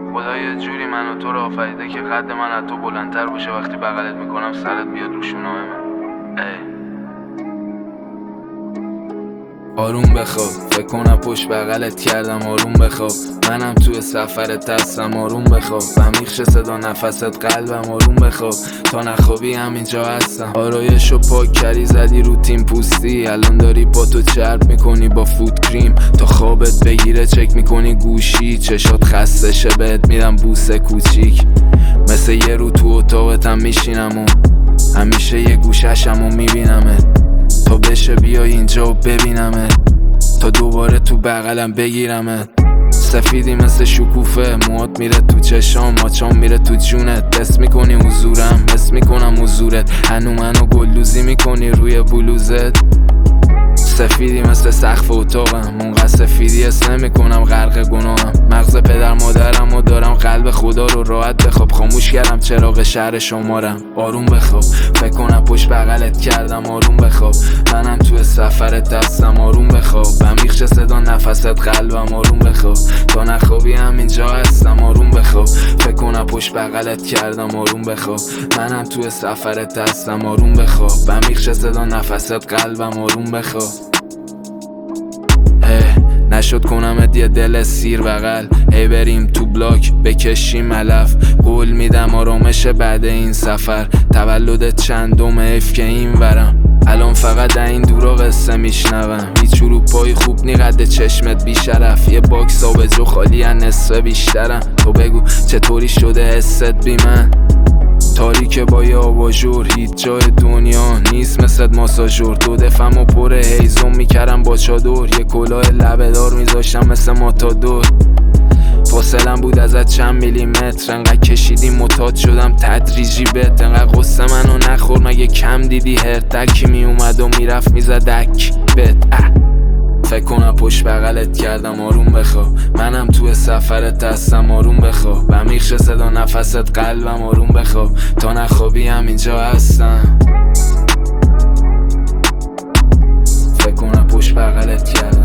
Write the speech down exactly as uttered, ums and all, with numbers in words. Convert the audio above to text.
خدا یه جوری من و تو رو آفریده که قد من از تو بلندتر باشه، وقتی بغلت میکنم سرت بیاد رو شونام من. ای آروم بخواب، فکر کنم پشت بغلت کردم آروم بخواب. منم توی سفرت هستم آروم بخواب. عمیق شه صدا نفست قلبم آروم بخواب. تا نخوابی همینجا هستم. آرایشو پاک کردی زدی رو تیم پوستی، الان داری با تو چرب میکنی با فوت کریم. تا خوابت بگیره چک میکنی گوشی، چشات خسته شه بهت میدم بوسه کوچیک. مثل یه رو تو اتاقتم میشینم و همیشه یه گوششمو میبینمت. تا بشه بیای اینجا و ببینمت، تا دوباره تو بغلم بگیرمت. سفیدی مثل شکوفه، موات میره تو چشام، ماچام میره تو جونت. حس میکنی حضورم، حس میکنم حضورت. هنو منو گلدوزی میکنی روی بلوزت. سفیدی مثل سقف اتاقم، اونقدر سفیدی حس نمیکنم غرق گناهم. مغز پدر مادرم و دارم، قلب خدا رو راحت بخواب. خاموش کردم چراغ شهر شمارم آروم بخواب. فکر کنم پشت بغلت کردم آروم بخواب. منم توی سفرت هستم آروم بخواب. عمیق شه صدا نفست قلبم آروم بخواب. تا نخوابی همینجا هستم آروم بخواب. فکر کنم پشت بغلت کردم آروم بخواب. منم توی سفرت هستم آروم بخواب. عمیق شه صدا نفست قلبم آروم بخواب. نشد کنمت یه دل سیر بغل، هی بریم تو بلاک بکشیم علف. قول میدم آرامش بعد این سفر. تولدت چندم حیف که این ورم، الان فقط در این دورا قصه میشنوم. هیچ اروپایی خوب نی قد چشمت بیشرف. یه باکس آبجو خالی از نصفه بیشترم. تو بگو چطوری شده حست بی من؟ تاریک با یه آباژور، هیچ جای دنیا نیست مثل ماساژور. دو دفعم و پر هیزم میکردم با چادر، یه کلاه لبه‌دار میذاشتم مثل ماتادور. فاصلم بود ازت چند میلیمتر، انقدر کشیدی معتاد شدم تدریجی بهت. انقدر قصه منو نخور مگه کم دیدی؟ هر تکی میومد و میرفت میزدک بهت. فکر کنم پشت بغلت کردم آروم بخواب. منم توی سفرت هستم آروم بخواب. عمیق شه صدا نفست قلبم آروم بخواب. تا نخوابی همینجا هستم. فکر کنم پشت بغلت کردم